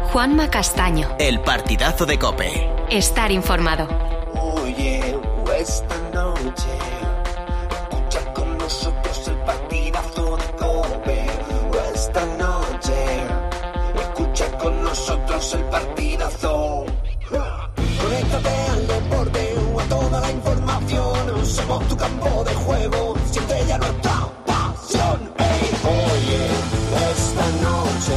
Juanma Castaño. El partidazo de COPE. Estar informado. Oye, esta noche escucha con nosotros el partidazo de COPE. Esta noche escucha con nosotros el partidazo. Conéctate al deporte o a toda la información. Somos tu campo de juego, siempre ya nuestra pasión. Hey, oye, esta noche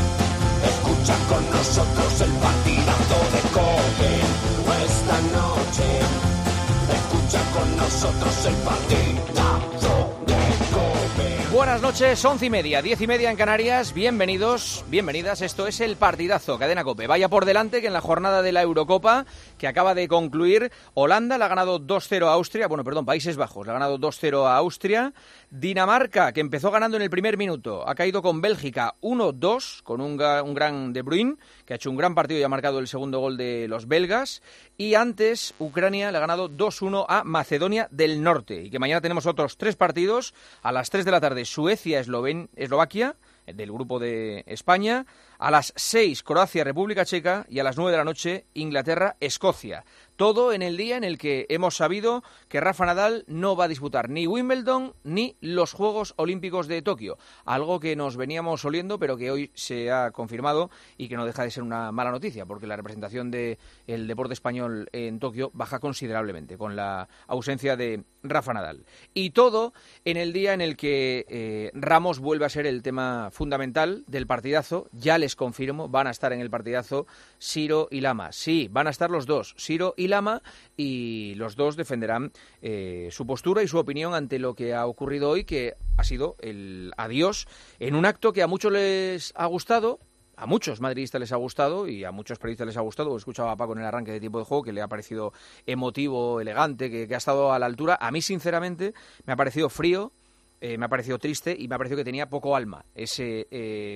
escucha con nosotros el partidazo de COPE. Esta noche escucha con nosotros el partidazo de COPE. Buenas noches, 11:30, 10:30 en Canarias. Bienvenidos, bienvenidas. Esto es el partidazo, Cadena COPE. Vaya por delante que en la jornada de la Eurocopa, que acaba de concluir, Holanda le ha ganado 2-0 a Austria. Países Bajos le ha ganado 2-0 a Austria. Dinamarca, que empezó ganando en el primer minuto, ha caído con Bélgica 1-2, con un gran De Bruyne, que ha hecho un gran partido y ha marcado el segundo gol de los belgas. Y antes, Ucrania le ha ganado 2-1 a Macedonia del Norte. Y que mañana tenemos otros 3 partidos. A las 3 de la tarde, Suecia-Eslovaquia, del grupo de España. A las 6, Croacia-República Checa. Y a las 9 de la noche, Inglaterra-Escocia. Todo en el día en el que hemos sabido que Rafa Nadal no va a disputar ni Wimbledon ni los Juegos Olímpicos de Tokio. Algo que nos veníamos oliendo, pero que hoy se ha confirmado y que no deja de ser una mala noticia, porque la representación del deporte español en Tokio baja considerablemente con la ausencia de Rafa Nadal. Y todo en el día en el que Ramos vuelve a ser el tema fundamental del partidazo. Ya les confirmo, van a estar en el partidazo Siro y Lama. Sí, van a estar los dos, Siro y Lama, y los dos defenderán su postura y su opinión ante lo que ha ocurrido hoy, que ha sido el adiós en un acto que a muchos les ha gustado. A muchos madridistas les ha gustado y a muchos periodistas les ha gustado. He escuchado a Paco en el arranque de Tiempo de Juego que le ha parecido emotivo, elegante, que ha estado a la altura. A mí, sinceramente, me ha parecido frío, me ha parecido triste y me ha parecido que tenía poco alma ese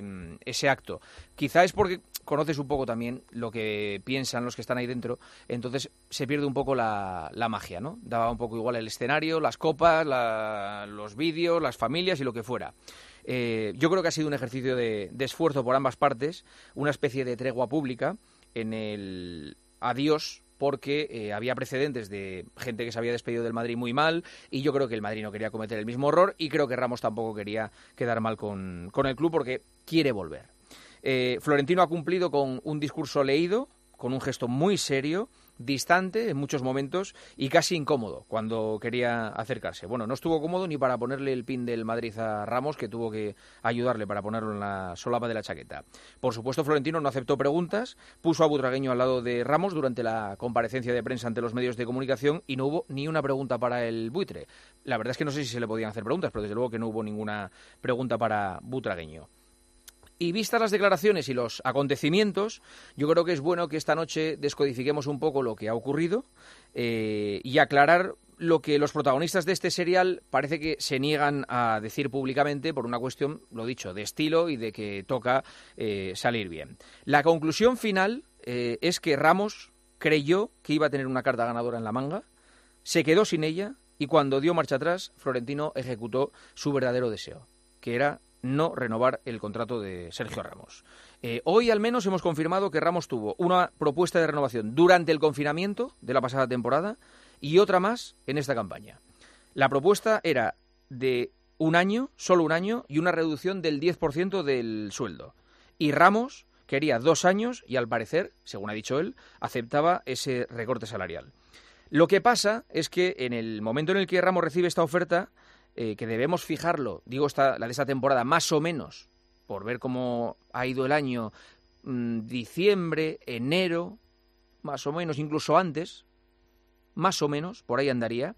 acto. Quizá es porque conoces un poco también lo que piensan los que están ahí dentro, entonces se pierde un poco la magia, ¿no? Daba un poco igual el escenario, las copas, los vídeos, las familias y lo que fuera. Yo creo que ha sido un ejercicio de esfuerzo por ambas partes, una especie de tregua pública en el adiós, porque había precedentes de gente que se había despedido del Madrid muy mal, y yo creo que el Madrid no quería cometer el mismo error, y creo que Ramos tampoco quería quedar mal con el club porque quiere volver. Florentino ha cumplido con un discurso leído, con un gesto muy serio, distante en muchos momentos y casi incómodo cuando quería acercarse. Bueno, no estuvo cómodo ni para ponerle el pin del Madrid a Ramos, que tuvo que ayudarle para ponerlo en la solapa de la chaqueta. Por supuesto, Florentino no aceptó preguntas, puso a Butragueño al lado de Ramos durante la comparecencia de prensa ante los medios de comunicación y no hubo ni una pregunta para el buitre. La verdad es que no sé si se le podían hacer preguntas, pero desde luego que no hubo ninguna pregunta para Butragueño. Y vistas las declaraciones y los acontecimientos, yo creo que es bueno que esta noche descodifiquemos un poco lo que ha ocurrido y aclarar lo que los protagonistas de este serial parece que se niegan a decir públicamente por una cuestión, lo dicho, de estilo y de que toca salir bien. La conclusión final es que Ramos creyó que iba a tener una carta ganadora en la manga, se quedó sin ella y cuando dio marcha atrás, Florentino ejecutó su verdadero deseo, que era no renovar el contrato de Sergio Ramos. Hoy al menos hemos confirmado que Ramos tuvo una propuesta de renovación durante el confinamiento de la pasada temporada y otra más en esta campaña. La propuesta era de un año, solo un año, y una reducción del 10% del sueldo. Y Ramos quería 2 años y al parecer, según ha dicho él, aceptaba ese recorte salarial. Lo que pasa es que en el momento en el que Ramos recibe esta oferta, que debemos fijarlo, digo la de esta temporada, más o menos, por ver cómo ha ido el año, diciembre, enero, más o menos, incluso antes, más o menos, por ahí andaría,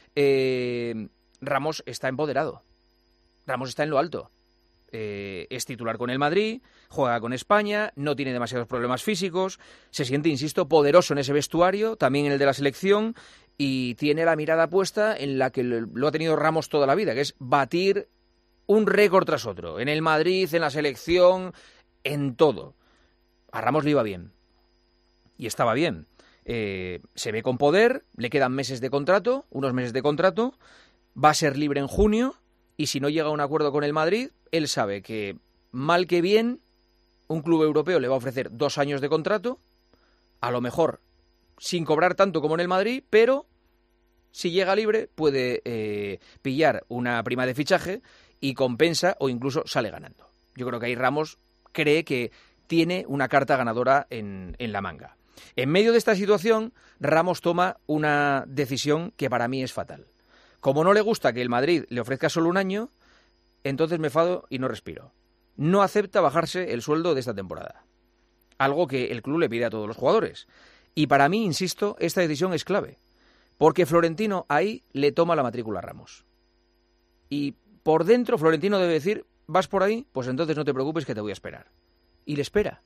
Ramos está empoderado, Ramos está en lo alto. Es titular con el Madrid, juega con España, no tiene demasiados problemas físicos, se siente, insisto, poderoso en ese vestuario, también en el de la selección, y tiene la mirada puesta en la que lo ha tenido Ramos toda la vida, que es batir un récord tras otro, en el Madrid, en la selección, en todo. A Ramos le iba bien, y estaba bien. Se ve con poder, le quedan meses de contrato, unos meses de contrato, va a ser libre en junio, y si no llega a un acuerdo con el Madrid, él sabe que, mal que bien, un club europeo le va a ofrecer 2 años de contrato, a lo mejor sin cobrar tanto como en el Madrid, pero si llega libre puede pillar una prima de fichaje y compensa o incluso sale ganando. Yo creo que ahí Ramos cree que tiene una carta ganadora en la manga. En medio de esta situación, Ramos toma una decisión que para mí es fatal. Como no le gusta que el Madrid le ofrezca solo 1 año, entonces me enfado y no respiro. No acepta bajarse el sueldo de esta temporada. Algo que el club le pide a todos los jugadores. Y para mí, insisto, esta decisión es clave. Porque Florentino ahí le toma la matrícula a Ramos. Y por dentro Florentino debe decir, ¿vas por ahí? Pues entonces no te preocupes que te voy a esperar. Y le espera.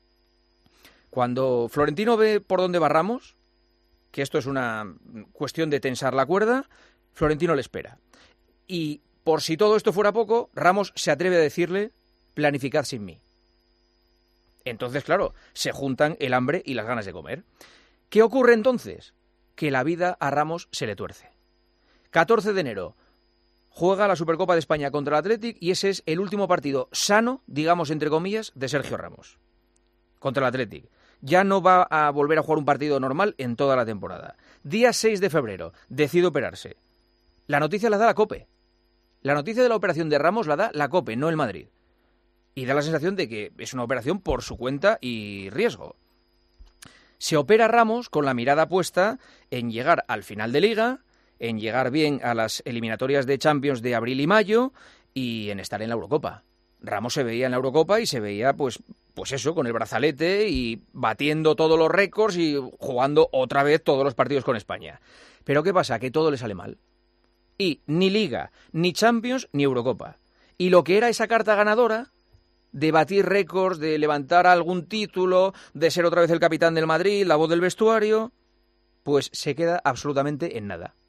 Cuando Florentino ve por dónde va Ramos, que esto es una cuestión de tensar la cuerda, Florentino le espera. Y por si todo esto fuera poco, Ramos se atreve a decirle, planificad sin mí. Entonces, claro, se juntan el hambre y las ganas de comer. ¿Qué ocurre entonces? Que la vida a Ramos se le tuerce. 14 de enero, juega la Supercopa de España contra el Athletic y ese es el último partido sano, digamos entre comillas, de Sergio Ramos. Contra el Athletic. Ya no va a volver a jugar un partido normal en toda la temporada. Día 6 de febrero, decide operarse. La noticia la da la COPE. La noticia de la operación de Ramos la da la COPE, no el Madrid. Y da la sensación de que es una operación por su cuenta y riesgo. Se opera Ramos con la mirada puesta en llegar al final de Liga, en llegar bien a las eliminatorias de Champions de abril y mayo y en estar en la Eurocopa. Ramos se veía en la Eurocopa y se veía, pues eso, con el brazalete y batiendo todos los récords y jugando otra vez todos los partidos con España. Pero ¿qué pasa? Que todo le sale mal. Y ni Liga, ni Champions, ni Eurocopa. Y lo que era esa carta ganadora de batir récords, de levantar algún título, de ser otra vez el capitán del Madrid, la voz del vestuario, pues se queda absolutamente en nada.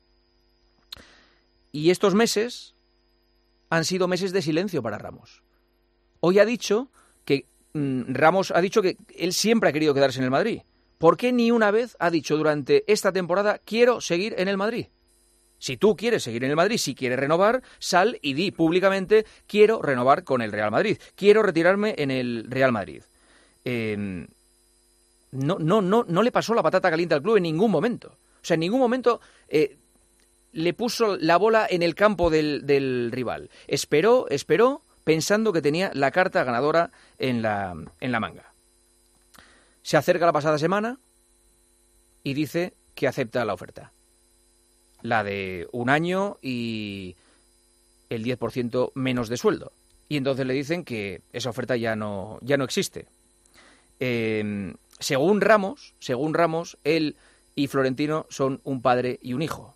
Y estos meses han sido meses de silencio para Ramos. Hoy ha dicho que Ramos ha dicho que él siempre ha querido quedarse en el Madrid. ¿Por qué ni una vez ha dicho durante esta temporada quiero seguir en el Madrid? Si tú quieres seguir en el Madrid, si quieres renovar, sal y di públicamente quiero renovar con el Real Madrid, quiero retirarme en el Real Madrid. No le pasó la patata caliente al club en ningún momento. O sea, en ningún momento le puso la bola en el campo del rival. Esperó pensando que tenía la carta ganadora en la manga. Se acerca la pasada semana y dice que acepta la oferta. La de 1 año y el 10% menos de sueldo. Y entonces le dicen que esa oferta ya no existe. Según Ramos, él y Florentino son un padre y un hijo.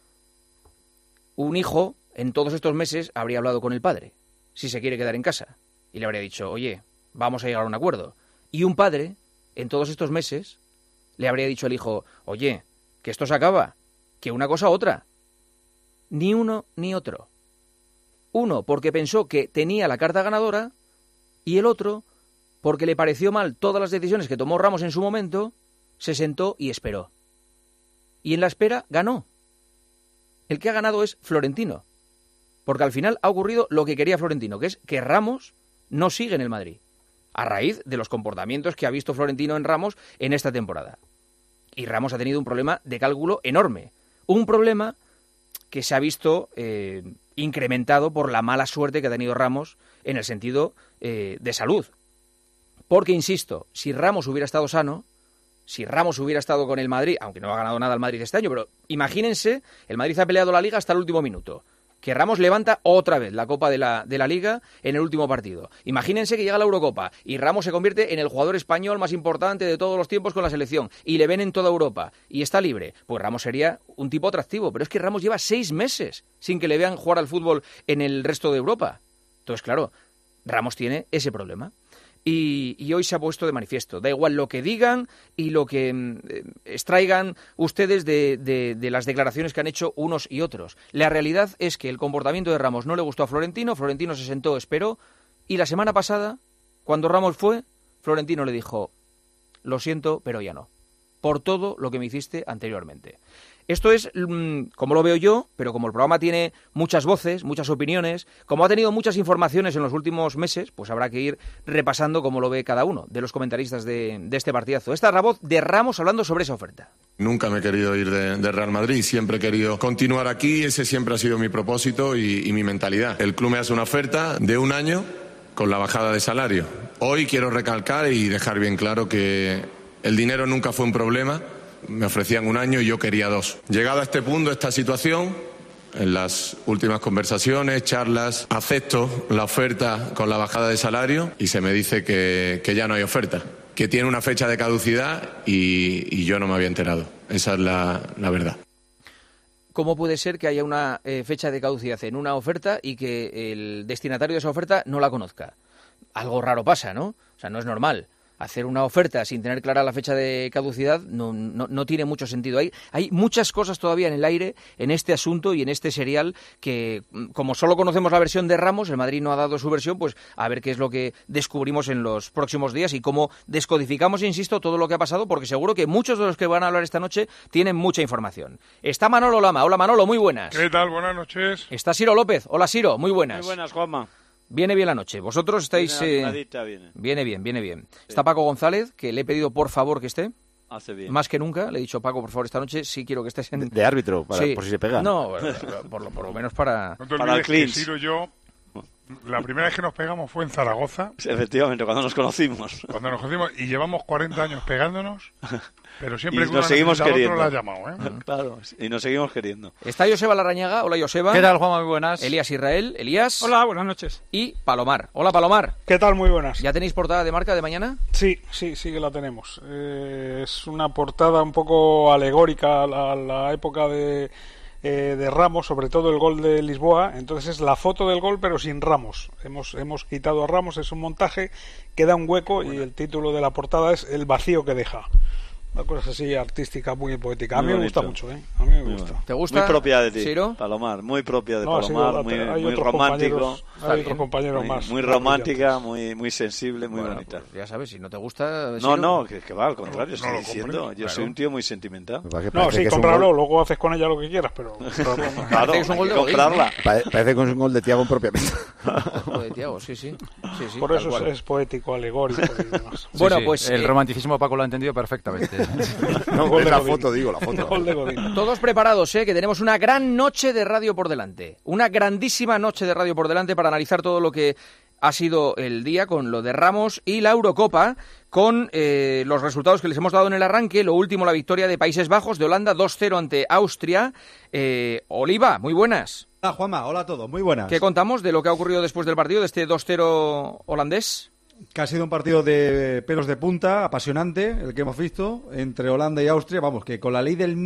Un hijo, en todos estos meses, habría hablado con el padre, si se quiere quedar en casa. Y le habría dicho, oye, vamos a llegar a un acuerdo. Y un padre, en todos estos meses, le habría dicho al hijo, oye, que esto se acaba, que una cosa u otra. Ni uno ni otro. Uno porque pensó que tenía la carta ganadora y el otro porque le pareció mal todas las decisiones que tomó Ramos en su momento, se sentó y esperó. Y en la espera ganó. El que ha ganado es Florentino. Porque al final ha ocurrido lo que quería Florentino, que es que Ramos no sigue en el Madrid, a raíz de los comportamientos que ha visto Florentino en Ramos en esta temporada. Y Ramos ha tenido un problema de cálculo enorme. Un problema que se ha visto incrementado por la mala suerte que ha tenido Ramos en el sentido de salud. Porque, insisto, si Ramos hubiera estado sano, si Ramos hubiera estado con el Madrid, aunque no ha ganado nada el Madrid este año, pero imagínense, el Madrid ha peleado la Liga hasta el último minuto. Que Ramos levanta otra vez la Copa de la Liga en el último partido. Imagínense que llega la Eurocopa y Ramos se convierte en el jugador español más importante de todos los tiempos con la selección y le ven en toda Europa y está libre. Pues Ramos sería un tipo atractivo, pero es que Ramos lleva 6 meses sin que le vean jugar al fútbol en el resto de Europa. Entonces, claro, Ramos tiene ese problema. Y hoy se ha puesto de manifiesto. Da igual lo que digan y lo que extraigan ustedes de las declaraciones que han hecho unos y otros. La realidad es que el comportamiento de Ramos no le gustó a Florentino, Florentino se sentó, esperó, y la semana pasada, cuando Ramos fue, Florentino le dijo, lo siento, pero ya no, por todo lo que me hiciste anteriormente. Esto es como lo veo yo, pero como el programa tiene muchas voces, muchas opiniones, como ha tenido muchas informaciones en los últimos meses, pues habrá que ir repasando cómo lo ve cada uno de los comentaristas de este partidazo. Esta es la voz de Ramos hablando sobre esa oferta. Nunca me he querido ir de Real Madrid, siempre he querido continuar aquí, ese siempre ha sido mi propósito y mi mentalidad. El club me hace una oferta de 1 año con la bajada de salario. Hoy quiero recalcar y dejar bien claro que el dinero nunca fue un problema. Me ofrecían 1 año y yo quería 2. Llegado a este punto, esta situación, en las últimas conversaciones, charlas, acepto la oferta con la bajada de salario y se me dice que ya no hay oferta, que tiene una fecha de caducidad y yo no me había enterado. Esa es la verdad. ¿Cómo puede ser que haya una fecha de caducidad en una oferta y que el destinatario de esa oferta no la conozca? Algo raro pasa, ¿no? O sea, no es normal. Hacer una oferta sin tener clara la fecha de caducidad no tiene mucho sentido. Hay muchas cosas todavía en el aire en este asunto y en este serial que, como solo conocemos la versión de Ramos, el Madrid no ha dado su versión, pues a ver qué es lo que descubrimos en los próximos días y cómo descodificamos, insisto, todo lo que ha pasado, porque seguro que muchos de los que van a hablar esta noche tienen mucha información. Está Manolo Lama. Hola, Manolo, muy buenas. ¿Qué tal? Buenas noches. Está Siro López. Hola, Siro, muy buenas. Muy buenas, Juanma. Viene bien la noche. Vosotros estáis... Viene bien. Sí. Está Paco González, que le he pedido por favor que esté. Hace bien. Más que nunca. Le he dicho, Paco, por favor, esta noche sí quiero que estés en... De árbitro, sí. por si se pega. No, por lo menos para... No te Para olvides el que clinch. Siro y yo, la primera vez que nos pegamos fue en Zaragoza, Sí, efectivamente, cuando nos conocimos. cuando nos conocimos, y llevamos 40 años pegándonos, pero siempre Y que nos uno seguimos necesita al otro queriendo. la ha llamado, ¿eh? Claro, y nos seguimos queriendo. Está Joseba Larrañaga. Hola, Joseba. ¿Qué tal, Juanma? Muy buenas. Elías Israel. Elías. Hola, buenas noches. Y Palomar. Hola, Palomar. ¿Qué tal? Muy buenas. ¿Ya tenéis portada de marca de mañana? Sí que la tenemos. Es una portada un poco alegórica a la época de Ramos, sobre todo el gol de Lisboa. Entonces es la foto del gol pero sin Ramos. Hemos quitado a Ramos, es un montaje que da un hueco y el título de la portada es El vacío que deja. Una cosa así artística, muy poética. A mí me gusta mucho, ¿eh? A mí me gusta. ¿Te gusta? Muy propia de ti, Ciro? Palomar, muy propia de No, Palomar, hay muy otros romántico. Hay otros compañeros más. Muy romántica, muy sensible, muy Bueno, bonita. pues ya sabes, si no te gusta... No, que va, al contrario, No estoy lo diciendo. comprendo. Yo soy un tío muy sentimental. No, sí, cómpralo, luego haces con ella lo que quieras, pero... Claro, que es un hay gol que de Godín, comprarla. Parece que es un gol de Thiago propiamente. de Thiago, sí, Por tal eso cual. es poético, alegórico y demás. Bueno, Sí. pues... El romanticismo Paco lo ha entendido perfectamente. No, Gol es de la Godín. foto, digo, la foto. Gol de Godín. Todos preparados, que tenemos una gran noche de radio por delante. Una grandísima noche de radio por delante para analizar todo lo que ha sido el día con lo de Ramos y la Eurocopa, con los resultados que les hemos dado en el arranque. Lo último, la victoria de Países Bajos, de Holanda, 2-0 ante Austria. Oliva, muy buenas. Hola, Juanma. Hola a todos. Muy buenas. ¿Qué contamos de lo que ha ocurrido después del partido, de este 2-0 holandés? Que ha sido un partido de pelos de punta, apasionante, el que hemos visto, entre Holanda y Austria. Vamos, que con la ley del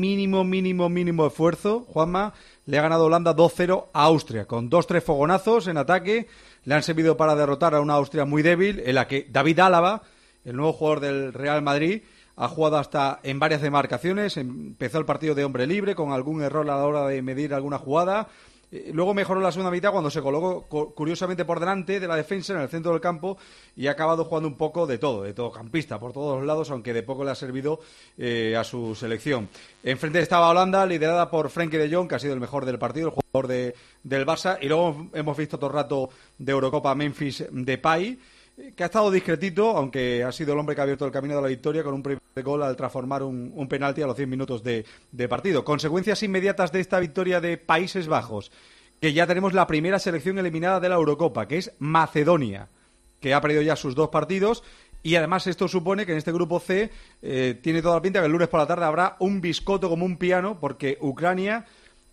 mínimo esfuerzo, Juanma, le ha ganado Holanda 2-0 a Austria, con 2-3 fogonazos en ataque. Le han servido para derrotar a una Austria muy débil, en la que David Álava, el nuevo jugador del Real Madrid, ha jugado hasta en varias demarcaciones. Empezó el partido de hombre libre, con algún error a la hora de medir alguna jugada. Luego mejoró la segunda mitad cuando se colocó curiosamente por delante de la defensa en el centro del campo y ha acabado jugando un poco de todo campista por todos los lados, aunque de poco le ha servido a su selección. Enfrente estaba Holanda, liderada por Frenkie de Jong, que ha sido el mejor del partido, el jugador del Barça, y luego hemos visto todo el rato de Eurocopa a Memphis Depay, que ha estado discretito, aunque ha sido el hombre que ha abierto el camino de la victoria con un primer gol al transformar un penalti a los 100 minutos de partido. Consecuencias inmediatas de esta victoria de Países Bajos, que ya tenemos la primera selección eliminada de la Eurocopa, que es Macedonia, que ha perdido ya sus 2 partidos, y además esto supone que en este grupo C tiene toda la pinta que el lunes por la tarde habrá un biscoto como un piano, porque Ucrania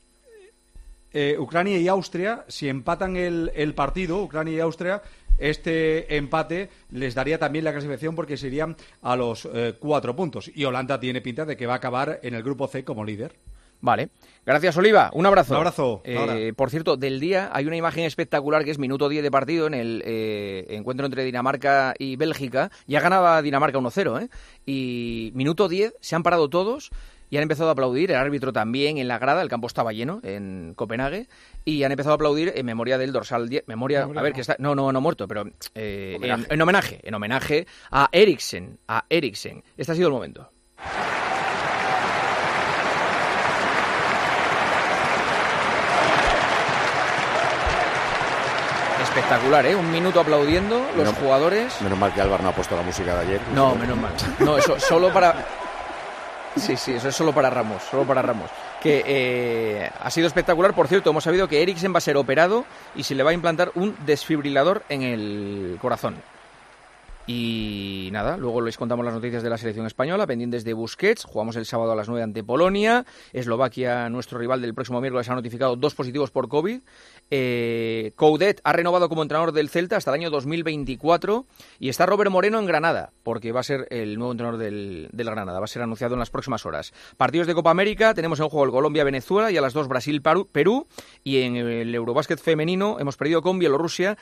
y Austria, si empatan el partido, Ucrania y Austria, este empate les daría también la clasificación porque se irían a los 4 puntos. Y Holanda tiene pinta de que va a acabar en el grupo C como líder. Vale. Gracias, Oliva. Un abrazo. Un abrazo. Por cierto, del día hay una imagen espectacular que es minuto 10 de partido en el encuentro entre Dinamarca y Bélgica. Ya ganaba Dinamarca 1-0, y minuto 10 se han parado todos y han empezado a aplaudir, el árbitro también en la grada, el campo estaba lleno en Copenhague, y han empezado a aplaudir en memoria del dorsal 10, a ver, que está, no muerto, pero en homenaje a Eriksen. Este ha sido el momento. espectacular, ¿eh? Un minuto aplaudiendo los jugadores. Menos mal que Álvaro no ha puesto la música de ayer. No, menos mal. No, eso solo para... Sí, eso es solo para Ramos, Que ha sido espectacular. Por cierto, hemos sabido que Eriksen va a ser operado y se le va a implantar un desfibrilador en el corazón. Y nada, luego les contamos las noticias de la selección española, pendientes de Busquets. Jugamos el sábado a las 9 ante Polonia. Eslovaquia, nuestro rival del próximo miércoles, ha notificado 2 positivos por COVID. Coudet ha renovado como entrenador del Celta hasta el año 2024. Y está Robert Moreno en Granada, porque va a ser el nuevo entrenador del Granada. Va a ser anunciado en las próximas horas. Partidos de Copa América, tenemos en juego el Colombia-Venezuela y a las 2 Brasil-Perú. Y en el Eurobásquet femenino hemos perdido con Bielorrusia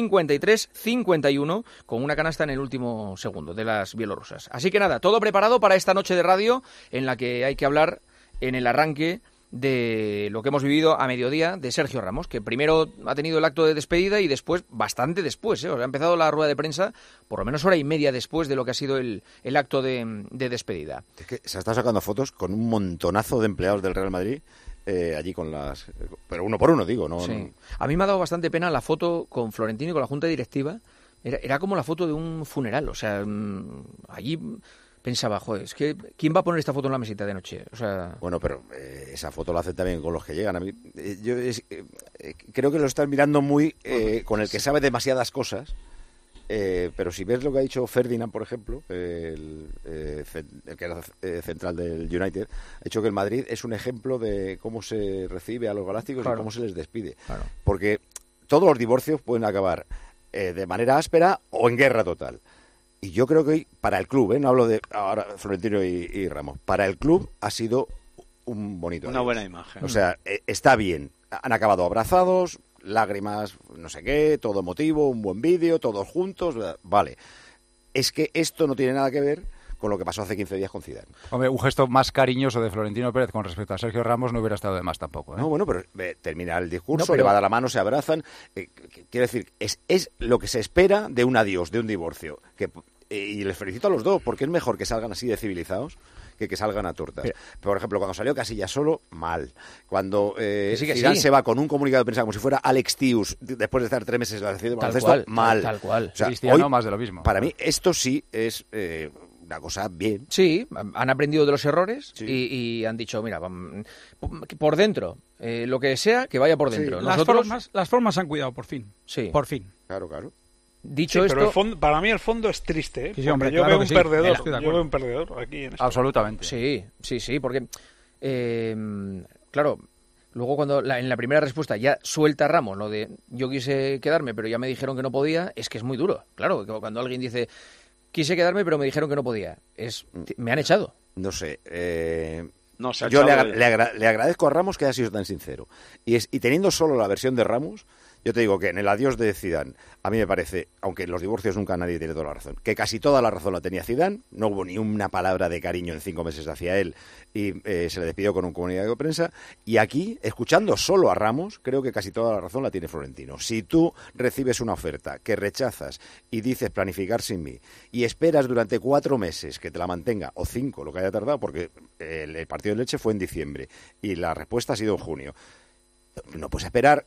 53-51, con una canasta en el último segundo de las bielorrusas. Así que nada, todo preparado para esta noche de radio en la que hay que hablar en el arranque de lo que hemos vivido a mediodía de Sergio Ramos, que primero ha tenido el acto de despedida y después, bastante después, o sea, ha empezado la rueda de prensa por lo menos hora y media después de lo que ha sido el acto de despedida. Es que se ha estado sacando fotos con un montonazo de empleados del Real Madrid. Allí con las... Pero uno por uno, digo, ¿no? Sí. A mí me ha dado bastante pena la foto con Florentino y con la Junta Directiva. Era como la foto de un funeral, o sea, allí pensaba, joder, es que ¿quién va a poner esta foto en la mesita de noche? O sea... Bueno, pero esa foto la hacen también con los que llegan. A mí, creo que lo están mirando muy con el que sabe demasiadas cosas, pero si ves lo que ha dicho Ferdinand, por ejemplo, el que era central del United, ha dicho que el Madrid es un ejemplo de cómo se recibe a los galácticos, claro, y cómo se les despide. Claro. Porque todos los divorcios pueden acabar de manera áspera o en guerra total. Y yo creo que hoy, para el club, no hablo de ahora Florentino y Ramos, para el club ha sido un bonito. Una buena imagen. O sea, está bien. Han acabado abrazados, lágrimas, no sé qué, todo emotivo, un buen vídeo, todos juntos, vale. Es que esto no tiene nada que ver con lo que pasó hace 15 días con Zidane. Hombre, un gesto más cariñoso de Florentino Pérez con respecto a Sergio Ramos no hubiera estado de más tampoco, ¿eh? No, bueno, pero termina el discurso, le va a dar la mano, se abrazan. Quiero decir, es lo que se espera de un adiós, de un divorcio. Y les felicito a los dos, porque es mejor que salgan así de civilizados que salgan a tortas. Por ejemplo, cuando salió Casillas solo, mal. Cuando Zidane se va con un comunicado de prensa como si fuera Alex Tius, después de estar 3 meses en la selección de baloncesto, mal. Tal cual. O sea, Cristiano, más de lo mismo. Para mí, esto sí es... una cosa bien. Sí, han aprendido de los errores, sí, y han dicho, mira, por dentro, lo que sea, que vaya por dentro. Sí, Nosotros... las formas han cuidado, por fin. Sí. Por fin. Claro, claro. Dicho esto... Pero para mí el fondo es triste, ¿eh? Sí, hombre, yo claro veo un perdedor. Yo veo un perdedor aquí en esto. Absolutamente. Sí, porque... claro... Luego cuando en la primera respuesta ya suelta Ramos lo de yo quise quedarme pero ya me dijeron que no podía, es que es muy duro. Claro, cuando alguien dice quise quedarme pero me dijeron que no podía, me han echado. No sé, yo le agradezco a Ramos que haya sido tan sincero. Y teniendo solo la versión de Ramos, yo te digo que en el adiós de Zidane, a mí me parece, aunque en los divorcios nunca nadie tiene toda la razón, que casi toda la razón la tenía Zidane, no hubo ni una palabra de cariño en 5 meses hacia él y se le despidió con un comunicado de prensa. Y aquí, escuchando solo a Ramos, creo que casi toda la razón la tiene Florentino. Si tú recibes una oferta que rechazas y dices planificar sin mí y esperas durante 4 meses que te la mantenga, o 5, lo que haya tardado, porque el partido de Leche fue en diciembre y la respuesta ha sido en junio, no puedes esperar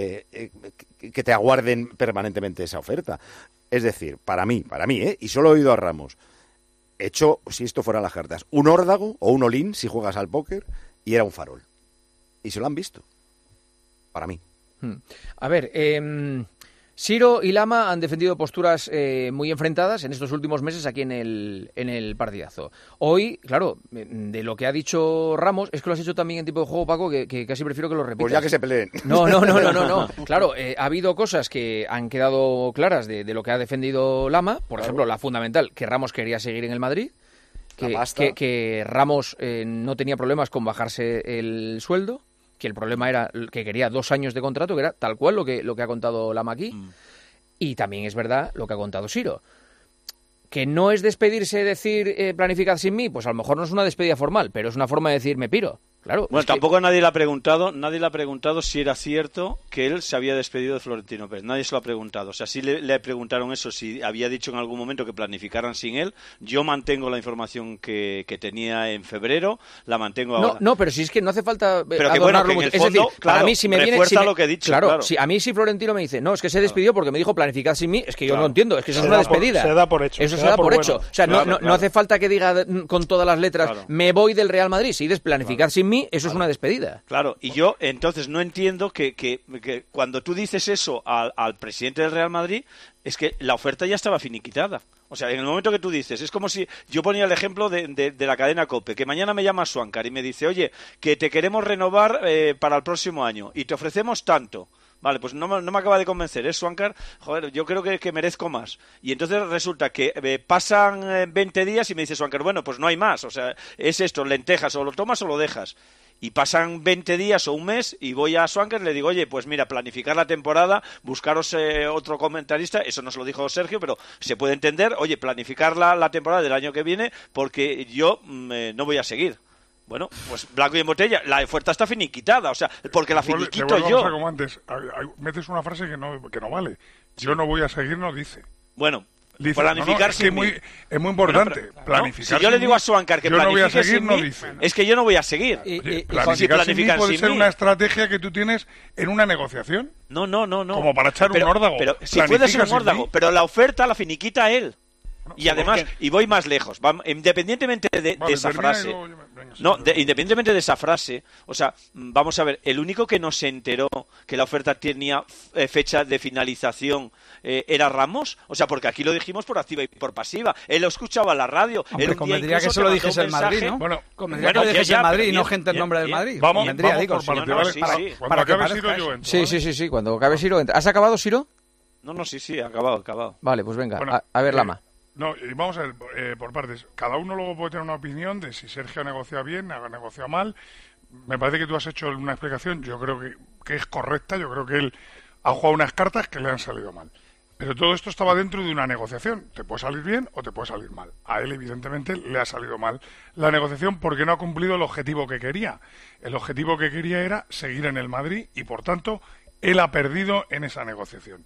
que te aguarden permanentemente esa oferta. Es decir, para mí, y solo he oído a Ramos, hecho, si esto fuera las cartas, un órdago o un all-in si juegas al póker y era un farol. Y se lo han visto. Para mí. A ver, Siro y Lama han defendido posturas muy enfrentadas en estos últimos meses aquí en el partidazo. Hoy, claro, de lo que ha dicho Ramos, es que lo has hecho también en tipo de juego, Paco, que casi prefiero que lo repitas. Pues ya que se peleen. No. Claro, ha habido cosas que han quedado claras de lo que ha defendido Lama. Por ejemplo, la fundamental, que Ramos quería seguir en el Madrid. Que Ramos no tenía problemas con bajarse el sueldo, que el problema era que quería 2 años de contrato, que era tal cual lo que ha contado Lama aquí. Y también es verdad lo que ha contado Siro. Que no es despedirse, decir planificad sin mí, pues a lo mejor no es una despedida formal, pero es una forma de decir me piro. Claro. Bueno, tampoco nadie le ha preguntado si era cierto que él se había despedido de Florentino Pérez. Nadie se lo ha preguntado. O sea, sí le preguntaron eso, si había dicho en algún momento que planificaran sin él. Yo mantengo la información que tenía en febrero, la mantengo ahora. No, pero si es que no hace falta pero que bueno, que en el fondo, es decir, claro, para mí si me viene... refuerza lo que he dicho. Claro. Si a mí si Florentino me dice, no, es que se despidió porque me dijo planificad sin mí, es que yo no lo entiendo, es que eso es una despedida. Se da por hecho. Eso se da por hecho. O sea, no hace falta que diga con todas las letras, me voy del Real Madrid. Si dices planificad sin mí, eso es una despedida. Claro, y yo entonces no entiendo que cuando tú dices eso al presidente del Real Madrid, es que la oferta ya estaba finiquitada. O sea, en el momento que tú dices, es como si yo ponía el ejemplo de la cadena COPE, que mañana me llama Swankar y me dice, oye, que te queremos renovar para el próximo año y te ofrecemos tanto. Vale, pues no me acaba de convencer, ¿eh, Swankar? Joder, yo creo que merezco más. Y entonces resulta que pasan 20 días y me dice Swankar, bueno, pues no hay más. O sea, es esto, lentejas, o lo tomas o lo dejas. Y pasan 20 días o un mes y voy a Swankar y le digo, oye, pues mira, planificar la temporada, buscaros otro comentarista, eso nos lo dijo Sergio, pero se puede entender, oye, planificar la temporada del año que viene porque yo no voy a seguir. Bueno, pues blanco y en botella, la oferta está finiquitada, o sea, porque la finiquito yo. Como antes, metes una frase que no vale. Yo no voy a seguir, no dice. Bueno, dice, planificar es muy importante. Bueno, planificar si yo le digo a Swankar que yo no voy a planifique seguir, sin no mí, dice. es que yo no voy a seguir. Planificar sin mí puede ser una estrategia que tú tienes en una negociación. No. Como para echar un órdago. Pero si puede ser un órdago, pero la oferta la finiquita él. Y además, y voy más lejos, independientemente de esa frase, independientemente de esa frase, o sea, vamos a ver, el único que no se enteró que la oferta tenía fecha de finalización era Ramos, o sea, porque aquí lo dijimos por activa y por pasiva, él lo escuchaba en la radio. Hombre, convendría que eso lo dijese el Madrid, ¿no? Bueno, convendría que lo dijese el Madrid y no gente en nombre del Madrid. Vamos digo, por parte, ¿vale? Cuando acabe Siro yo entro. Sí, cuando acabe Siro entra. ¿Has acabado, Siro? No, sí, acabado. Vale, pues venga, Bueno, a ver, Lama. No, y vamos a ver, por partes. Cada uno luego puede tener una opinión de si Sergio ha negociado bien, ha negociado mal. Me parece que tú has hecho una explicación, yo creo que es correcta, yo creo que él ha jugado unas cartas que le han salido mal. Pero todo esto estaba dentro de una negociación. Te puede salir bien o te puede salir mal. A él, evidentemente, le ha salido mal la negociación porque no ha cumplido el objetivo que quería. El objetivo que quería era seguir en el Madrid y, por tanto, él ha perdido en esa negociación.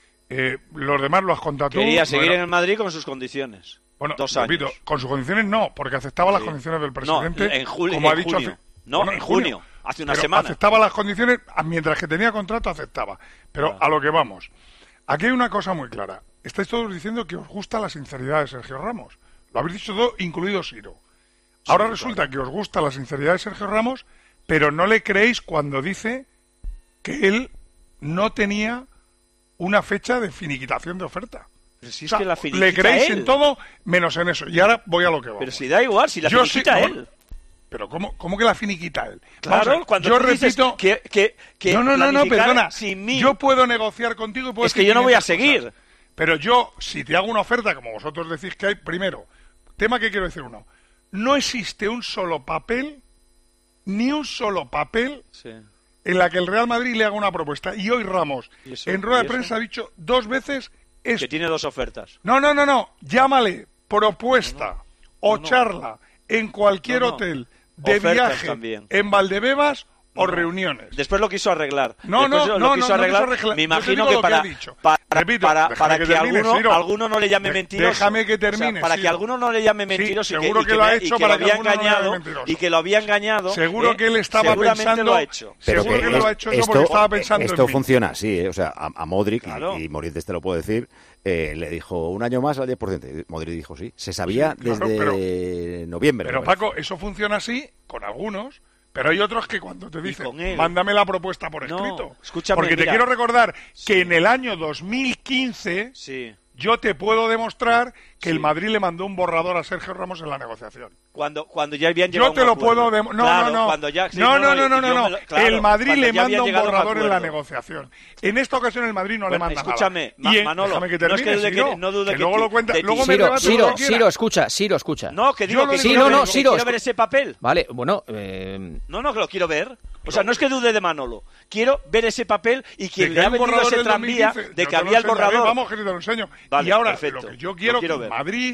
Los demás lo has contado tú. Quería seguir en el Madrid con sus condiciones. Bueno, 2 años. repito, con sus condiciones no, porque aceptaba las condiciones del presidente. No, en julio. Como ha dicho en junio. Hace una semana. Aceptaba las condiciones, mientras que tenía contrato aceptaba. Pero a lo que vamos. Aquí hay una cosa muy clara. Estáis todos diciendo que os gusta la sinceridad de Sergio Ramos. Lo habéis dicho todo, incluido Siro. Ahora resulta que os gusta la sinceridad de Sergio Ramos, pero no le creéis cuando dice que él no tenía una fecha de finiquitación de oferta. Pero si es que la finiquita le creéis él. en todo menos en eso. Y ahora voy a lo que vamos. Pero si da igual, si la finiquita él. Pero ¿cómo que la finiquita él? Claro, cuando yo tú repito dices que no, perdona. Sin mí, yo puedo negociar contigo y puedo es que yo no voy a seguir. Cosas. Pero yo, si te hago una oferta, como vosotros decís que hay, primero, tema que quiero decir uno, no existe un solo papel, ni un solo papel en la que el Real Madrid le haga una propuesta. Y hoy Ramos, en rueda de prensa, ha dicho 2 veces esto. Que tiene 2 ofertas. No. Llámale propuesta o charla en cualquier hotel de ofertas viaje también. En Valdebebas o reuniones. Después lo quiso arreglar. No quiso arreglar. Me imagino que para que alguno no le llame mentiroso. Déjame que termine. O sea, para que alguno no le llame mentiroso seguro que lo ha hecho para que alguno no le llame mentiroso. Y que lo había engañado. Seguro que él estaba pensando. Lo ha hecho. Pero seguro que lo ha hecho porque estaba pensando en esto mí. funciona así, ¿eh? O sea, a Modric, y Morientes te lo puedo decir, le dijo 1 año más al 10%. Modric dijo sí. Se sabía desde noviembre. Pero Paco, eso funciona así con algunos. Pero hay otros que cuando te dicen, mándame la propuesta por escrito. Escúchame, porque te quiero recordar que en el año 2015 yo te puedo demostrar que el Madrid le mandó un borrador a Sergio Ramos en la negociación. Cuando ya habían llegado. Yo te lo puedo demostrar. No. El Madrid le manda un borrador en la negociación. En esta ocasión el Madrid no le manda nada. Escúchame, Manolo. Déjame que termine, no dude que luego lo cuenta. Luego me Siro, escucha. No, que digo que quiero ver ese papel. Vale, bueno. No, que lo quiero ver. O sea, no es que dude de Manolo. Quiero ver ese papel y quien le ha vendido ese tranvía de que había el borrador. Vamos, que te lo enseño. Y ahora, lo que yo quiero que Madrid,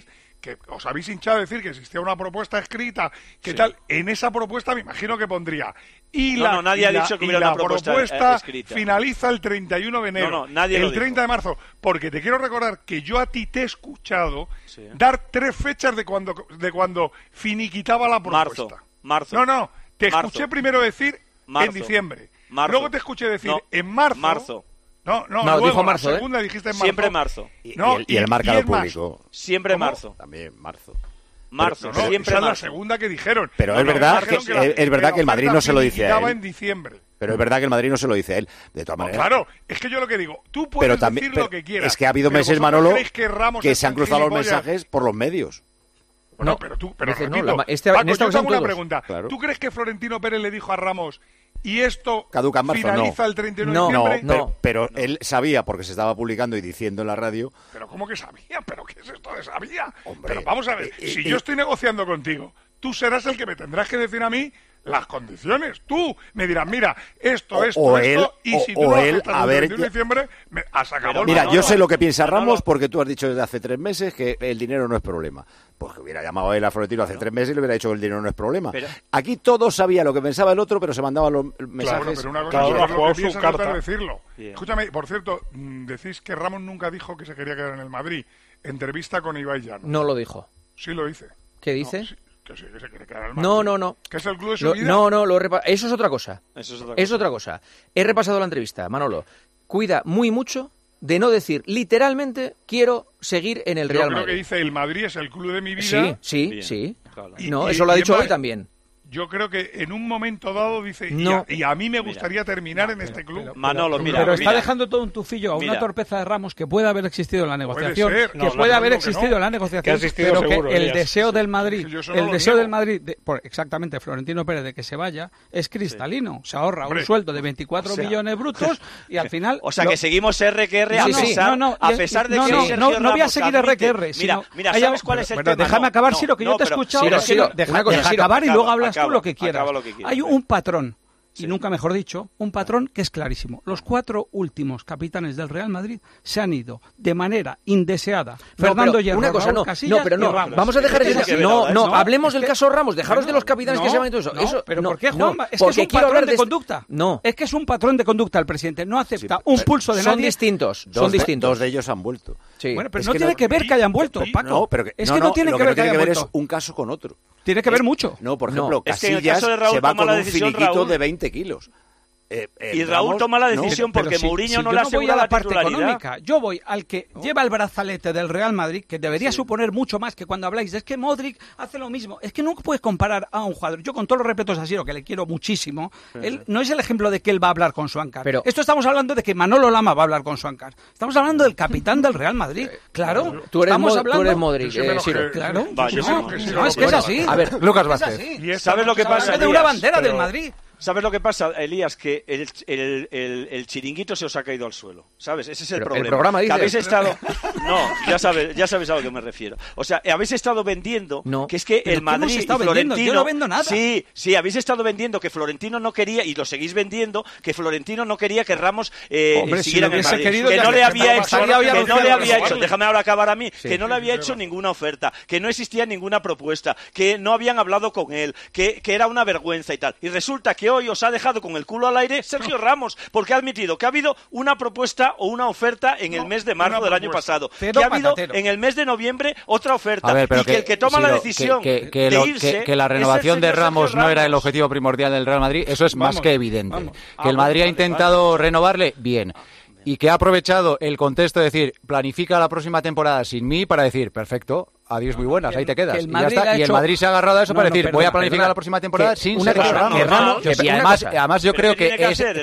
que os habéis hinchado a decir que existía una propuesta escrita, ¿qué tal? En esa propuesta me imagino que pondría nadie ha dicho que hubiera una propuesta escrita. Finaliza el 31 de enero, nadie el 30 de marzo, porque te quiero recordar que yo a ti te he escuchado dar 3 fechas de cuando finiquitaba la propuesta. Marzo. No, te escuché primero decir en diciembre. Luego te escuché decir en marzo. No, luego dijo marzo, la segunda dijiste en marzo. Siempre marzo. Y el marcador público. Siempre marzo. También marzo. Siempre esa es la segunda que dijeron. Pero es verdad que el Madrid no se lo dice a él. En diciembre. Pero es verdad que el Madrid no se lo dice a él. De todas maneras. Claro, es que yo lo que digo, tú puedes decir lo que quieras. Es que ha habido meses, Manolo, que se han cruzado los mensajes por los medios. Bueno, pero repito, Paco, yo te hago una pregunta. Claro. ¿Tú crees que Florentino Pérez le dijo a Ramos y esto caduca en marzo? Finaliza el 31 de diciembre? No, pero él sabía, porque se estaba publicando y diciendo en la radio. ¿Pero cómo que sabía? ¿Pero qué es esto de sabía? Hombre, pero vamos a ver, si yo estoy negociando contigo, tú serás el que me tendrás que decir a mí las condiciones. Tú me dirás, mira, esto, y si tú no aceptas el 31 de diciembre, has acabado. Mira, yo sé lo que piensa Ramos, porque tú has dicho desde hace 3 meses que el dinero no es problema. Pues que hubiera llamado a él a Florentino hace 3 meses y le hubiera dicho que el dinero no es problema. Aquí todos sabían lo que pensaba el otro, pero se mandaban los mensajes. Pero una cosa es lo que piensa y otra es decirlo. Escúchame, por cierto, decís que Ramos nunca dijo que se quería quedar en el Madrid. Entrevista con Ibai Llanos. No lo dijo. Sí lo dice. ¿Qué dice? No, sí, que se quiere quedar en el Madrid. No. ¿Que es el club de su vida? Eso es otra cosa. Eso es otra cosa. He repasado la entrevista, Manolo. Cuida mucho de no decir literalmente quiero seguir en el Real Madrid. Yo creo que dice el Madrid es el club de mi vida. Sí. Claro. Eso lo ha dicho hoy también. Yo creo que en un momento dado dice, y a mí me gustaría terminar en este club. Manolo, pero está dejando todo un tufillo a una torpeza de Ramos que puede haber existido en la negociación, pero que el deseo del Madrid, exactamente, Florentino Pérez, de que se vaya, es cristalino. Se ahorra un sueldo de 24 millones brutos y al final... O sea, que seguimos RQR a pesar de que Sergio Ramos... No voy a seguir RQR. Mira, ¿sabes cuál es el tema? Déjame acabar, Siro, que yo te he escuchado. Deja acabar y luego hablas tú lo que quieras. Hay un patrón, y nunca mejor dicho, un patrón que es clarísimo. Los 4 últimos capitanes del Real Madrid se han ido de manera indeseada. Fernando Hierro, Raúl Casillas y Ramos. Vamos a dejar ese... hablemos del caso Ramos, dejaros de los capitanes que se van y todo eso. Pero ¿por qué, Juanma? Es que es un patrón de conducta. Es que es un patrón de conducta el presidente. No acepta un pulso de nadie. Son distintos. 2 de ellos han vuelto. Bueno, pero no tiene que ver que hayan vuelto, Paco. Es que no tiene que ver que hayan vuelto. Es un caso con otro. Tiene que ver mucho. No, por ejemplo, Casillas se va con un finiquito de 20 kilos. Y Raúl toma la decisión porque Mourinho no le asegura la parte titularidad. Económica. Yo voy al que lleva el brazalete del Real Madrid, que debería suponer mucho más que cuando habláis. Es que Modric hace lo mismo. Es que no puedes comparar a un jugador. Yo, con todos los respetos a Siro, que le quiero muchísimo, él no es el ejemplo de que él va a hablar con Swankar. Esto estamos hablando de que Manolo Lama va a hablar con Swankar. Estamos hablando del capitán del Real Madrid. Claro. Tú eres Modric, Siro. Claro. No, es que es así. A ver, Lucas Vázquez. ¿Sabes lo que pasa? De una bandera del Madrid. ¿Sabes lo que pasa, Elías? Que el chiringuito se os ha caído al suelo, ¿sabes? Ese es el problema. El programa dice... Que habéis estado... No, ya sabes a lo que me refiero. O sea, habéis estado vendiendo que es que el Madrid y Florentino... Yo no vendo nada. Sí, habéis estado vendiendo que Florentino no quería, y lo seguís vendiendo, que Florentino no quería que Ramos siguiera en el Madrid. Que no le había hecho... Déjame ahora acabar a mí. Que no le había hecho ninguna oferta, que no existía ninguna propuesta, que no habían hablado con él, que era una vergüenza y tal. Y resulta que hoy os ha dejado con el culo al aire Sergio Ramos, porque ha admitido que ha habido una propuesta o una oferta en el mes de marzo del año pasado, que ha habido en el mes de noviembre otra oferta, y que el que toma la decisión de irse... Que la renovación de Ramos no era el objetivo primordial del Real Madrid, eso es más que evidente. Que el Madrid ha intentado renovarle, bien. Y que ha aprovechado el contexto de decir, planifica la próxima temporada sin mí, para decir, perfecto, adiós, muy buenas, ahí te quedas. Y ya está. Y el Madrid se ha agarrado a eso para decir, voy a planificar la próxima temporada sin Sergio Ramos. Y además yo creo que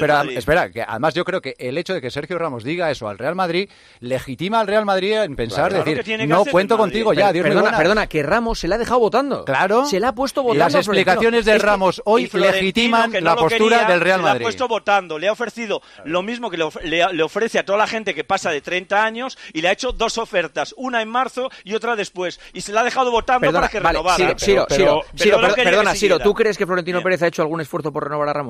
además yo creo que el hecho de que Sergio Ramos diga eso al Real Madrid legitima al Real Madrid en pensar, decir, no cuento contigo ya, adiós, muy buenas. Perdona, que Ramos se le ha dejado votando. Claro. Se le ha puesto votando. Las explicaciones de Ramos hoy legitiman la postura del Real Madrid. Le ha puesto votando, le ha ofrecido lo mismo que le ofrece a toda la gente que pasa de 30 años, y le ha hecho 2 ofertas, una en marzo y otra después, y se la ha dejado votando para que renovara. Siro, ¿tú crees que Florentino Pérez ha hecho algún esfuerzo por renovar a Ramos?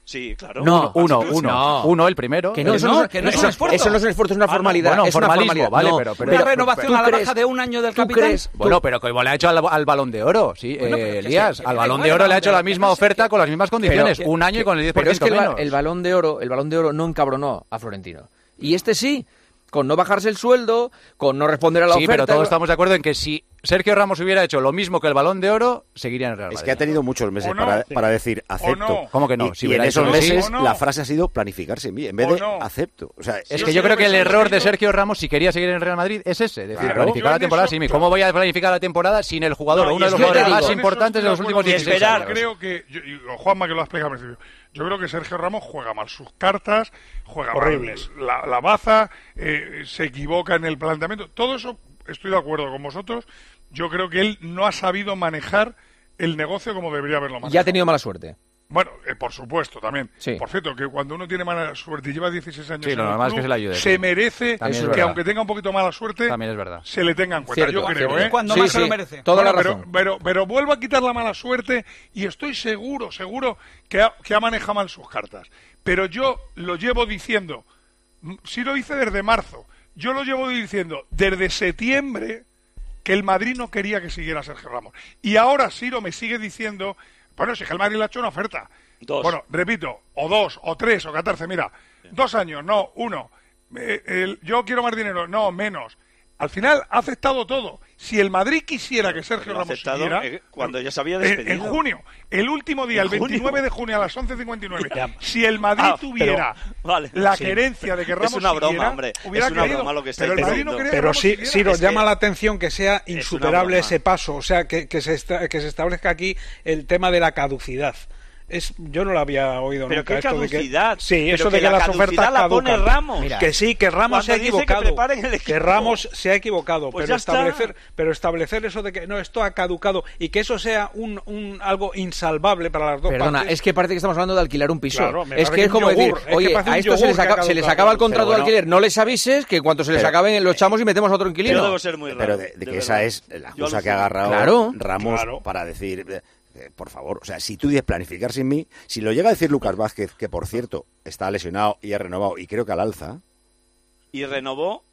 Sí, claro. No, uno, el primero. Que no, eso no es un esfuerzo. Eso no es un esfuerzo, es una formalidad. Bueno, es formalismo, una vale, formalidad. pero una renovación a la baja de un año del capitán. Bueno, pero como le ha hecho al Balón de Oro, sí, bueno, Elías. Al Balón de Oro le ha hecho la misma oferta con las mismas condiciones. Un año y con el 10% pero es que menos. el Balón de Oro no encabronó a Florentino. Y este sí, con no bajarse el sueldo, con no responder a la oferta. Sí, pero todos estamos de acuerdo en que si Sergio Ramos hubiera hecho lo mismo que el Balón de Oro, seguiría en el Real Madrid. Es que ha tenido muchos meses para decir acepto. No. ¿Cómo que no? Y en esos meses la frase ha sido planificarse en mí, en vez de acepto. O sea, es que yo creo que el error de Sergio Ramos, si quería seguir en el Real Madrid, es ese. Es decir, planificar la temporada sin mí. ¿Cómo voy a planificar la temporada sin el jugador, uno de los jugadores más importantes de los últimos 16 años? Creo que, Juanma que lo ha explicado al principio, yo creo que Sergio Ramos juega mal sus cartas, juega horribles, mal la baza, se equivoca en el planteamiento. Todo eso estoy de acuerdo con vosotros. Yo creo que él no ha sabido manejar el negocio como debería haberlo manejado. Ya ha tenido mala suerte. Bueno, por supuesto, también. Sí. Por cierto, que cuando uno tiene mala suerte y lleva 16 años lo normal es que se le ayude. Se merece que aunque tenga un poquito mala suerte, también es verdad, se le tenga en cuenta. Yo creo, ¿eh? Cuando más se lo merece. Toda la razón. Pero vuelvo a quitar la mala suerte y estoy seguro que ha manejado mal sus cartas. Pero yo lo llevo diciendo, sí lo hice desde marzo, yo lo llevo diciendo desde septiembre que el Madrid no quería que siguiera Sergio Ramos. Y ahora Siro me sigue diciendo, bueno, si es que el Madrid le ha hecho una oferta. Bueno, repito, o 2, o 3, o 14, mira, 2 años, no, 1. Yo quiero más dinero, no, menos. Al final ha aceptado todo. Si el Madrid quisiera que Sergio Ramos siguiera, cuando ya se había despedido. En junio, el último día, el 29 de junio a las 11:59, si el Madrid tuviera la querencia de que Ramos es una broma, siguiera, hombre, hubiera es una querido, broma lo que está pero el Madrid no quería que pero Ramos sí, siguiera. nos llama la atención que sea insuperable ese paso, o sea, que se establezca aquí el tema de la caducidad. Yo no lo había oído ¿pero nunca. qué caducidad? Sí, eso de que las ofertas la pone caducan. Ramos. Mira, que sí, que Ramos se ha equivocado. Que Ramos se ha equivocado, pues pero establecer eso de que no, esto ha caducado y que eso sea algo insalvable para las dos Perdona, partes. Es que parece que estamos hablando de alquilar un piso. Claro, es que es como decir, oye, a esto se les acaba el contrato de alquiler, no les avises que en cuanto se les acaben lo echamos y metemos a otro inquilino. Debo ser muy raro, pero de que esa es la excusa que ha agarrado Ramos para decir... por favor, o sea, si tú dices planificar sin mí, si lo llega a decir Lucas Vázquez, que por cierto está lesionado y ha renovado, y creo que al alza. Y renovó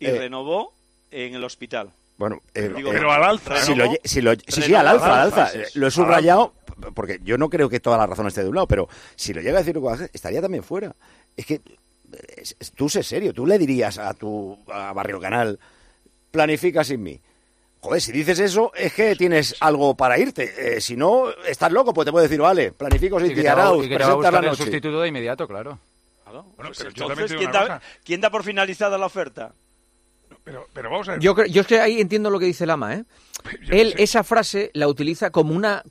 en el hospital. Bueno, pero al alza. Sí, al alza. Lo he subrayado porque yo no creo que toda la razón esté de un lado, pero si lo llega a decir Lucas Vázquez, estaría también fuera. Es que tú sé serio, tú le dirías a Barrio Canal, planifica sin mí. Joder, si dices eso, es que tienes algo para irte. Si no, estás loco, pues te puedo decir, vale, planifico sin ti, Arauz, presentas la noche. El sustituto de inmediato, claro. Bueno, pues pero entonces, ¿quién da por finalizada la oferta? Pero vamos a ver. Yo es que ahí entiendo lo que dice Lama, ¿eh? Él esa frase la utiliza como una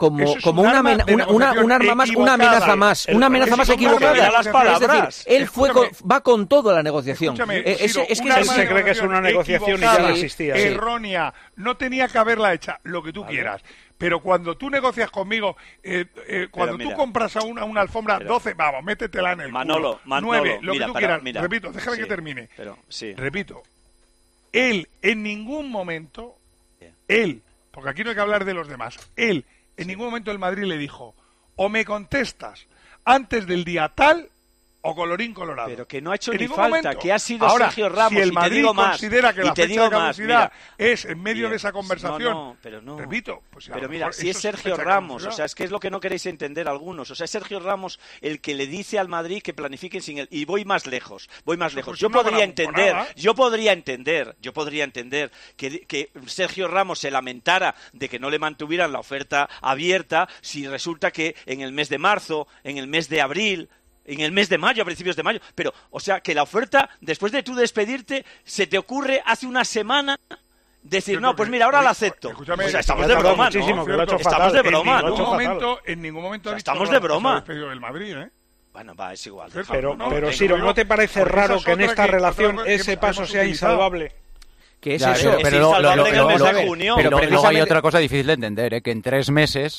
amenaza más equivocada. Es decir, él va con todo a la negociación. Él se cree que es una negociación y ya no existía. Errónea, no tenía que haberla hecha, lo que tú quieras. Pero cuando tú negocias conmigo, cuando tú compras a una alfombra 12, vamos, métetela en el culo. 9, lo que tú quieras. Repito, déjame que termine. Repito, él en ningún momento, porque aquí no hay que hablar de los demás, en ningún momento el Madrid le dijo, o me contestas antes del día tal, o colorín colorado. Pero que no ha hecho ni falta, que ha sido Sergio Ramos. Si el Madrid considera que la fecha de caducidad es en medio de esa conversación, no. Repito, pues pero mira, si es Sergio Ramos, o sea, es que es lo que no queréis entender algunos, o sea, es Sergio Ramos el que le dice al Madrid que planifiquen sin él, y voy más lejos. Yo podría entender que Sergio Ramos se lamentara de que no le mantuvieran la oferta abierta si resulta que en el mes de marzo, en el mes de abril, en el mes de mayo, a principios de mayo, pero, o sea, que la oferta, después de tú despedirte, se te ocurre hace una semana decir, no, pues mira, ahora la acepto. Escúchame, o sea, estamos de broma, ¿no? Estamos de broma, ¿no? En ningún momento estamos de broma. Despedido del Madrid, ¿eh? Bueno, va, es igual. Pero Siro, ¿no te parece raro que en esta relación ese paso sea insalvable? ¿Qué es eso? Pero luego hay otra cosa difícil de entender, que en 3 meses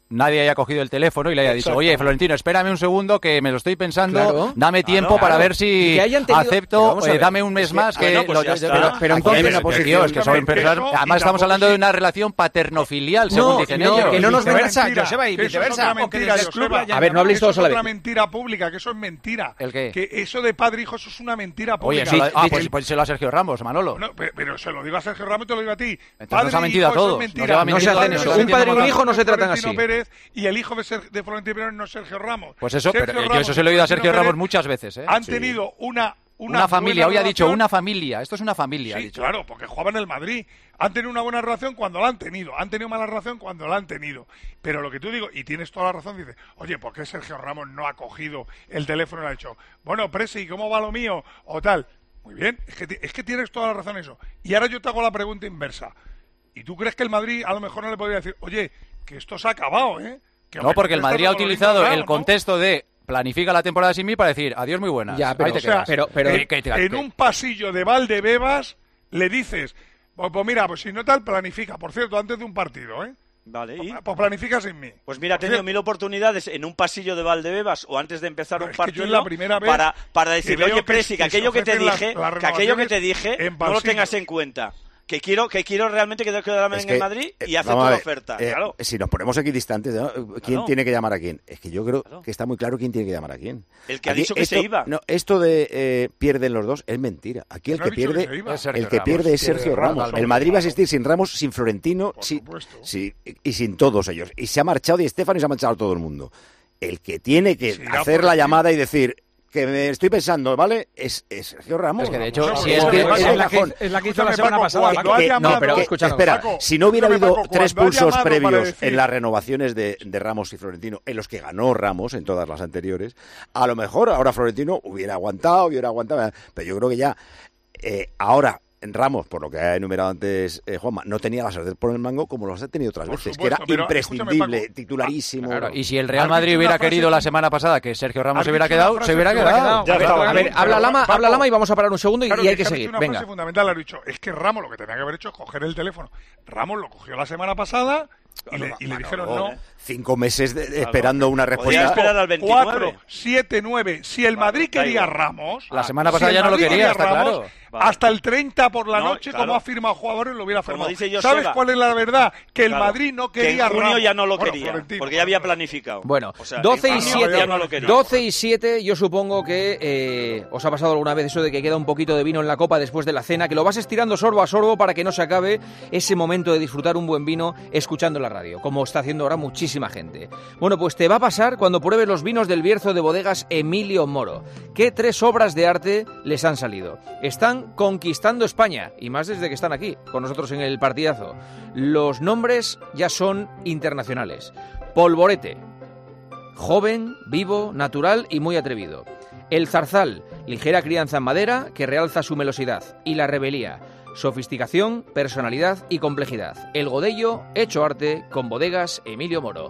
nadie haya cogido el teléfono y le haya dicho, oye, Florentino, espérame un segundo que me lo estoy pensando, Claro. dame tiempo para ver si acepto, dame un mes más. Pero entonces, tío, es que son empresarios. Además estamos hablando de una relación paterno-filial, según dicen ellos. Que no nos vengas a Joseba, y viceversa. A ver, no habléis todos a la vez. Es otra mentira pública, que eso es mentira. ¿El qué? Que eso de padre e hijo, eso es una mentira Oye, pública. pues se lo a Sergio Ramos, Manolo. No, pero se lo digo a Sergio Ramos y te lo digo a ti. Entonces nos ha mentido a todos. No se hacen eso. Un padre y un hijo no se tratan así. Pérez y el hijo de Florentino Pérez no es Sergio Ramos. Pues eso, pero yo eso se lo he oído a Sergio Ramos muchas veces. Han tenido una familia, hoy ha dicho relación. una familia, esto es una familia. Sí, claro, porque jugaban en el Madrid. Han tenido una buena relación cuando la han tenido, han tenido mala relación cuando la han tenido. Pero lo que tú digo, y tienes toda la razón, dices, oye, ¿por qué Sergio Ramos no ha cogido el teléfono y le ha dicho, bueno, Presi, ¿cómo va lo mío? O tal. Muy bien, es que tienes toda la razón en eso. Y ahora yo te hago la pregunta inversa. ¿Y tú crees que el Madrid a lo mejor no le podría decir, oye, que esto se ha acabado, No, porque el Madrid ha utilizado el contexto de planifica la temporada sin mí para decir adiós muy buenas. Ya, pero, en un pasillo de Valdebebas le dices, pues mira, pues si no tal, planifica. Por cierto, antes de un partido, Vale, ¿y? Pues planifica sin mí. Pues mira, he tenido 1000 oportunidades en un pasillo de Valdebebas o antes de empezar un partido yo es la primera vez para decirle, oye, Presi, que aquello que te dije, en no lo tengas en cuenta. Que quiero realmente quedarme en el Madrid y acepto la oferta. Claro. Si nos ponemos aquí distantes, ¿no? ¿Quién tiene que llamar a quién? Es que yo creo que está muy claro quién tiene que llamar a quién. El que ha dicho que se iba. No, esto de pierden los dos es mentira. Aquí el que pierde es Sergio Ramos. El Madrid va a asistir sin Ramos, sin Florentino y sin todos ellos. Y se ha marchado Di Stéfano y se ha marchado todo el mundo. El que tiene que hacer la llamada y decir... que me estoy pensando, ¿vale? Es Sergio Ramos. Es que de hecho, es la que hizo la semana pasada. Espera, si no hubiera habido 3 pulsos previos en las renovaciones de Ramos y Florentino, en los que ganó Ramos en todas las anteriores, a lo mejor ahora Florentino hubiera aguantado, pero yo creo que ya ahora Ramos, por lo que ha enumerado antes Juanma, no tenía las sartén por el mango como los ha tenido otras veces, supuesto, que era imprescindible, titularísimo. Claro, y si el Real Madrid hubiera querido la semana pasada que Sergio Ramos se hubiera quedado, se hubiera quedado. A ver, habla Lama y vamos a parar un segundo y hay que seguir. Una frase fundamental, ha dicho, es que Ramos lo que tenía que haber hecho es coger el teléfono. Ramos lo cogió la semana pasada y le dijeron no. 5 meses esperando una respuesta. Podía esperar al 29. 4, 7, 9. Si el Madrid quería Ramos... La semana pasada ya no lo quería, está claro. Hasta el 30 por la noche, como ha firmado jugadores, lo hubiera firmado. ¿Sabes cuál es la verdad? Que el Madrid no quería Ramos. Que en junio ya no lo quería, porque ya había planificado. Bueno, 12 y 7, yo supongo que os ha pasado alguna vez eso de que queda un poquito de vino en la copa después de la cena, que lo vas estirando sorbo a sorbo para que no se acabe ese momento de disfrutar un buen vino escuchando la radio, como está haciendo ahora muchísima gente. Bueno, pues te va a pasar cuando pruebes los vinos del Bierzo de Bodegas Emilio Moro. ¿Qué 3 obras de arte les han salido? Están conquistando España, y más desde que están aquí, con nosotros en el partidazo. Los nombres ya son internacionales. Polvorete, joven, vivo, natural y muy atrevido. El Zarzal, ligera crianza en madera que realza su melosidad. Y la Rebelía, sofisticación, personalidad y complejidad. El Godello, hecho arte con Bodegas Emilio Moro.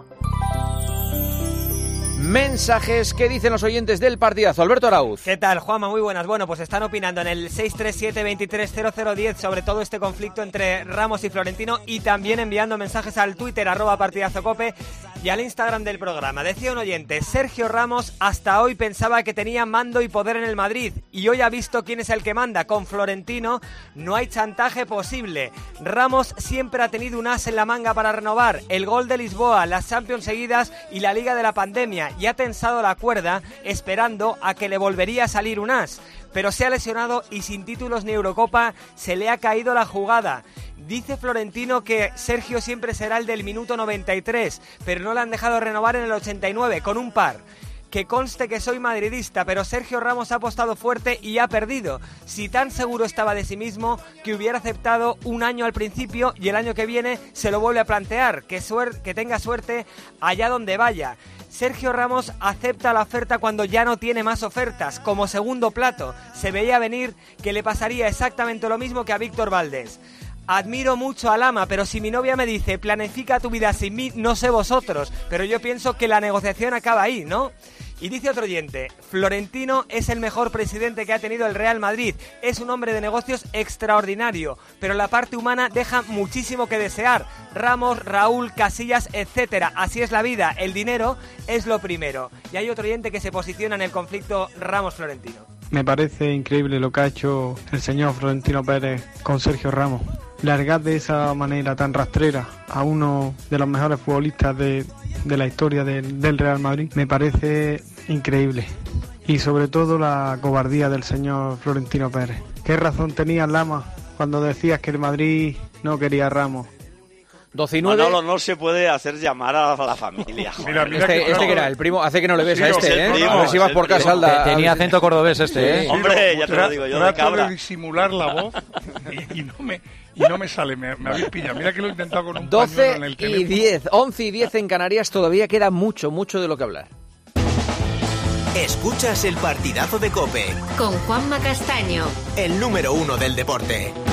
Mensajes que dicen los oyentes del partidazo. Alberto Arauz. ¿Qué tal, Juanma? Muy buenas. Bueno, pues están opinando en el 637-230010 sobre todo este conflicto entre Ramos y Florentino y también enviando mensajes al Twitter @partidazocope y al Instagram del programa. Decía un oyente, Sergio Ramos hasta hoy pensaba que tenía mando y poder en el Madrid y hoy ha visto quién es el que manda. Con Florentino no hay chantaje posible. Ramos siempre ha tenido un as en la manga para renovar. El gol de Lisboa, las Champions seguidas y la Liga de la Pandemia. Y ha tensado la cuerda esperando a que le volvería a salir un as. Pero se ha lesionado y sin títulos ni Eurocopa se le ha caído la jugada. Dice Florentino que Sergio siempre será el del minuto 93, pero no le han dejado renovar en el 89 con un par. Que conste que soy madridista, pero Sergio Ramos ha apostado fuerte y ha perdido. Si tan seguro estaba de sí mismo que hubiera aceptado un año al principio y el año que viene se lo vuelve a plantear. Que tenga suerte allá donde vaya. Sergio Ramos acepta la oferta cuando ya no tiene más ofertas, como segundo plato. Se veía venir que le pasaría exactamente lo mismo que a Víctor Valdés. Admiro mucho a Lama, pero si mi novia me dice planifica tu vida sin mí, no sé vosotros, pero yo pienso que la negociación acaba ahí, ¿no? Y dice otro oyente, Florentino es el mejor presidente que ha tenido el Real Madrid. Es un hombre de negocios extraordinario, pero la parte humana deja muchísimo que desear. Ramos, Raúl, Casillas, etcétera. Así es la vida, el dinero es lo primero. Y hay otro oyente que se posiciona en el conflicto Ramos-Florentino. Me parece increíble lo que ha hecho el señor Florentino Pérez con Sergio Ramos. Largar de esa manera tan rastrera a uno de los mejores futbolistas de la historia del Real Madrid me parece increíble. Y sobre todo la cobardía del señor Florentino Pérez. ¿Qué razón tenía Lama cuando decías que el Madrid no quería a Ramos? 12 y 9. Manolo, no se puede hacer llamar a la familia. Mira, que era el primo, hace que no le ves a este, ¿eh? Primo, a ver si vas por casa, Alda. Tenía acento cordobés este, ¿eh? Hombre, ya te lo digo yo, de cabra. Trato de disimular la voz y no me sale, me habéis pillado. Mira que lo he intentado con un 12 pañuelo en el y teléfono. 10, 11 y 10 en Canarias, todavía queda mucho de lo que hablar. Escuchas el partidazo de COPE. Con Juanma Castaño. El número 1 del deporte.